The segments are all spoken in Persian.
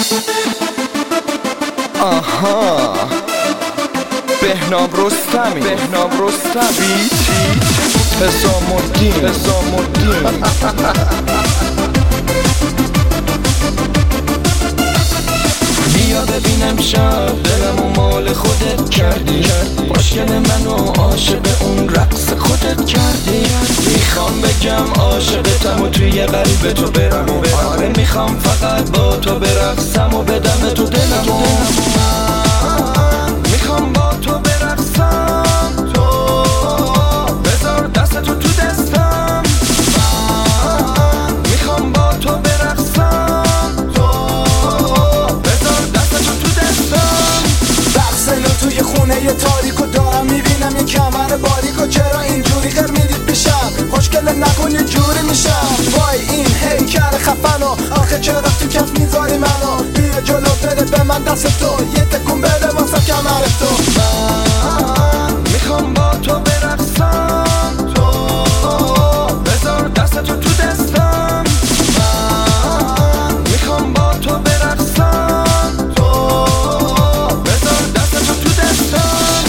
آها بهنام رستمی بیت حسام الدین بیا ببین امشب دلمو مال خودت کردی، مشکل منو عاشق اون رقص خودت کردی. میخوام بگم عاشقتم و توی قلب تو برم، آره میخوام فقط با تو برقصم و بدم تو دلمو. میخوام با تو برقصم، تو بذار دست تو دستم. میخوام با تو برقصم، تو بذار دست تو دستم. رقصنو توی خونه ی تاریکو دارم میبینم یه کمر باریکو، چرا اینجوری غیر میدید پیشم؟ خوشگل نکن یه جوری میشم. وای این هیکل خفنو آخه چرا تو کف میذاری منو؟ بیا جلو بده به من دست تو، یه تکون بده واسه کمر تو. من میخوام با تو برقصم، تو بذار دست تو دستم. من میخوام با تو برقصم، تو بذار دست تو دستم.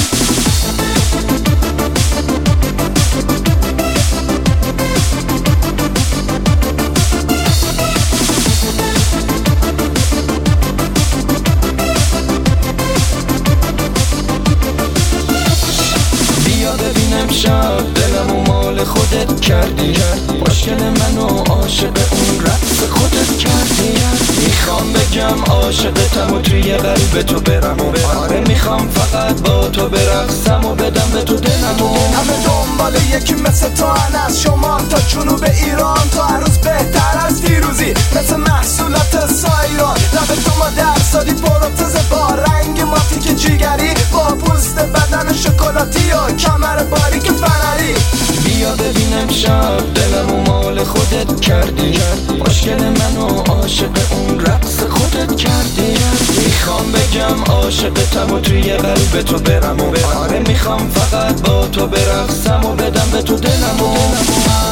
بیا ببین امشب دلمو مال خودت کردی، مشکل منو عاشق اون رقص خودت کردی. میخوام بگم عاشقتم و توی قلب تو برم، آره میخوام فقط با تو برقصم و بدم به تو دلمو. همه دنبال یکی مثل تو، از شمال تا جنوب ایران، تو هر روز بهتر از دیروزی مثل محصولات سایران. لب تو ما درصدی پروتز با رنگ ماتیک جیگری، با پوست بدن شکلاتی و کمر باریک فنری. بیا ببین امشب دلمو مال خودت کردی، مشکل منو عاشق اون رقص خودت کردی. میخوام بگم عاشقتم و توی قلب تو برم، آره میخوام فقط با تو برقصم و بدم به تو دلمو.